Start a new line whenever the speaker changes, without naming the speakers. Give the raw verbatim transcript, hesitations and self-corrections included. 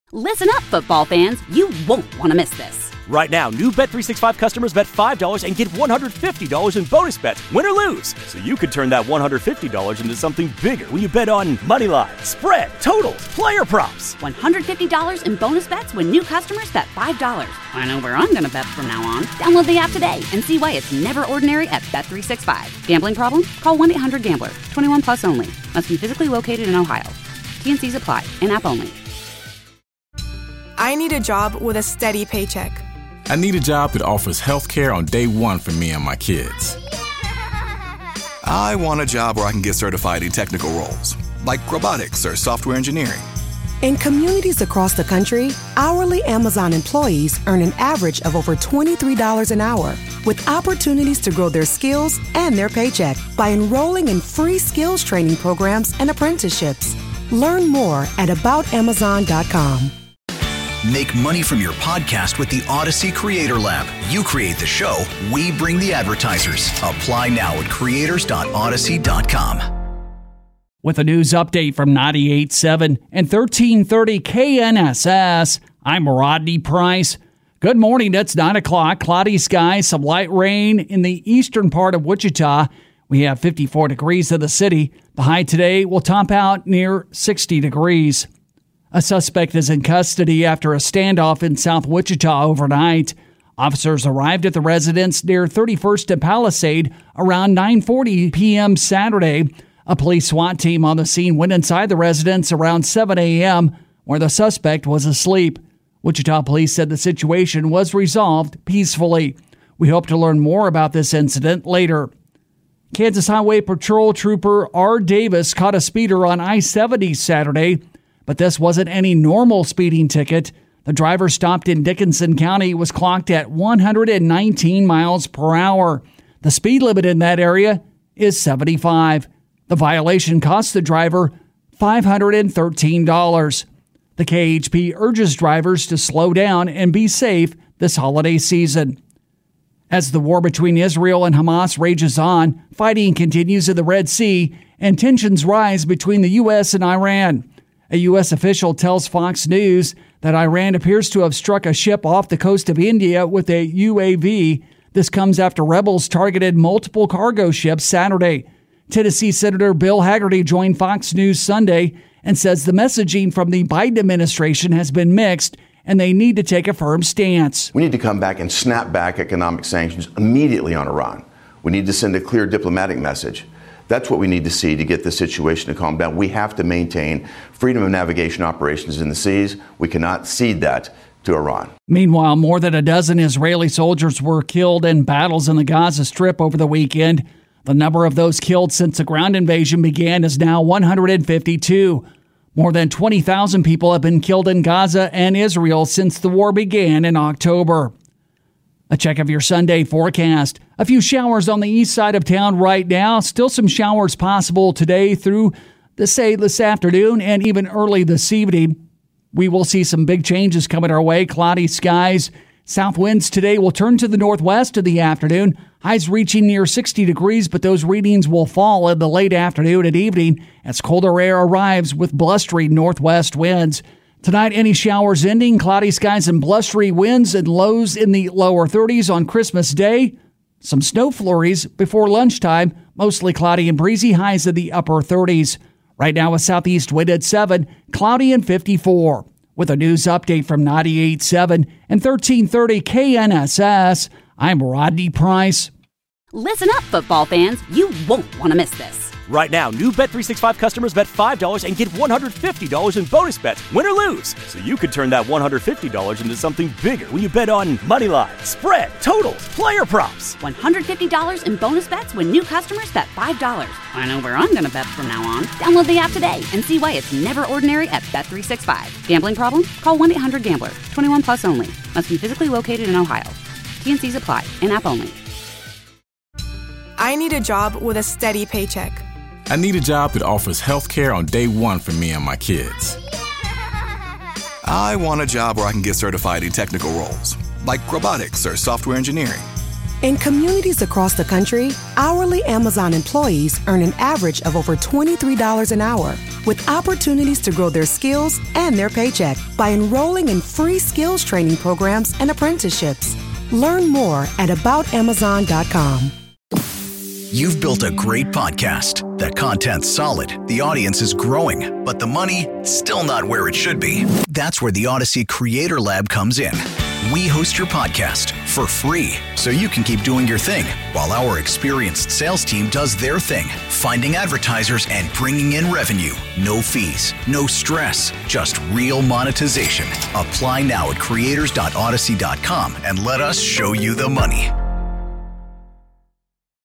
Listen up, football fans. You won't want to miss this.
Right now, new Bet three sixty-five customers bet five dollars and get one hundred fifty dollars in bonus bets, win or lose. So you could turn that one hundred fifty dollars into something bigger when you bet on money line, spread, totals, player props.
one hundred fifty dollars in bonus bets when new customers bet five dollars. I know where I'm going to bet from now on. Download the app today and see why it's never ordinary at Bet three sixty-five. Gambling problem? Call one eight hundred gambler. twenty-one plus only. Must be physically located in Ohio. T N Cs apply. In-app only.
I need a job with a steady paycheck.
I need a job that offers health care on day one for me and my kids.
I want a job where I can get certified in technical roles, like robotics or software engineering.
In communities across the country, hourly Amazon employees earn an average of over twenty-three dollars an hour, with opportunities to grow their skills and their paycheck by enrolling in free skills training programs and apprenticeships. Learn more at about amazon dot com.
Make money from your podcast with the Odyssey Creator Lab. You create the show, we bring the advertisers. Apply now at creators dot odyssey dot com.
With a news update from ninety-eight point seven and thirteen thirty K N S S, I'm Rodney Price. Good morning. It's nine o'clock. Cloudy skies, some light rain in the eastern part of Wichita. We have fifty-four degrees in the city. The high today will top out near sixty degrees. A suspect is in custody after a standoff in South Wichita overnight. Officers arrived at the residence near thirty-first and Palisade around nine forty p.m. Saturday. A police SWAT team on the scene went inside the residence around seven a.m., where the suspect was asleep. Wichita police said the situation was resolved peacefully. We hope to learn more about this incident later. Kansas Highway Patrol Trooper R. Davis caught a speeder on I seventy Saturday, but this wasn't any normal speeding ticket. The driver stopped in Dickinson County was clocked at one hundred nineteen miles per hour. The speed limit in that area is seventy-five. The violation cost the driver five hundred thirteen dollars. The K H P urges drivers to slow down and be safe this holiday season. As the war between Israel and Hamas rages on, fighting continues in the Red Sea and tensions rise between the U S and Iran. A U S official tells Fox News that Iran appears to have struck a ship off the coast of India with a U A V. This comes after rebels targeted multiple cargo ships Saturday. Tennessee Senator Bill Hagerty joined Fox News Sunday and says the messaging from the Biden administration has been mixed and they need to take a firm stance.
We need to come back and snap back economic sanctions immediately on Iran. We need to send a clear diplomatic message. That's what we need to see to get the situation to calm down. We have to maintain freedom of navigation operations in the seas. We cannot cede that to Iran.
Meanwhile, more than a dozen Israeli soldiers were killed in battles in the Gaza Strip over the weekend. The number of those killed since the ground invasion began is now one hundred fifty-two. More than twenty thousand people have been killed in Gaza and Israel since the war began in October. A check of your Sunday forecast. A few showers on the east side of town right now. Still some showers possible today through the say this afternoon and even early this evening. We will see some big changes coming our way. Cloudy skies. South winds today will turn to the northwest in the afternoon. Highs reaching near sixty degrees, but those readings will fall in the late afternoon and evening as colder air arrives with blustery northwest winds. Tonight, any showers ending, cloudy skies and blustery winds and lows in the lower thirties on Christmas Day. Some snow flurries before lunchtime, mostly cloudy and breezy, highs in the upper thirties. Right now, a southeast wind at seven, cloudy and fifty-four. With a news update from ninety-eight point seven and thirteen thirty K N S S, I'm Rodney Price.
Listen up, football fans. You won't want to miss this.
Right now, new Bet three sixty-five customers bet five dollars and get one hundred fifty dollars in bonus bets, win or lose. So you could turn that one hundred fifty dollars into something bigger when you bet on money line, spread, totals, player props.
one hundred fifty dollars in bonus bets when new customers bet five dollars. I know where I'm going to bet from now on. Download the app today and see why it's never ordinary at Bet three sixty-five. Gambling problem? Call one eight hundred gambler. twenty-one plus only. Must be physically located in Ohio. T N Cs apply. In-app only.
I need a job with a steady paycheck.
I need a job that offers health care on day one for me and my kids.
I want a job where I can get certified in technical roles, like robotics or software engineering.
In communities across the country, hourly Amazon employees earn an average of over twenty-three dollars an hour, with opportunities to grow their skills and their paycheck by enrolling in free skills training programs and apprenticeships. Learn more at about amazon dot com.
You've built a great podcast. The content's solid, the audience is growing, but the money, still not where it should be. That's where the Odyssey Creator Lab comes in. We host your podcast for free, so you can keep doing your thing, while our experienced sales team does their thing, finding advertisers and bringing in revenue. No fees, no stress, just real monetization. Apply now at creators dot odyssey dot com and let us show you the money.